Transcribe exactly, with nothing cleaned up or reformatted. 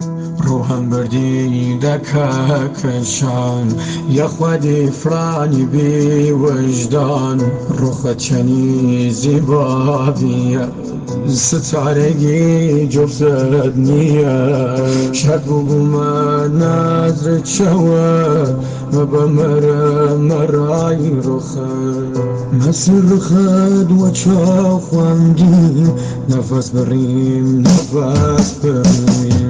ڕۆحم بردی دەکەکەشان یەخوادی فرانی بی وجدان ڕۆخەت چەنی زیباویە ستارێکی جۆفزت نییە شەد بوو بوومە نازرت شەوە مەبە مەرە مەڕای ڕۆخەت مەسر ڕخەت وە چاو خواندی نەفەس بڕیم نەفەس بڕیم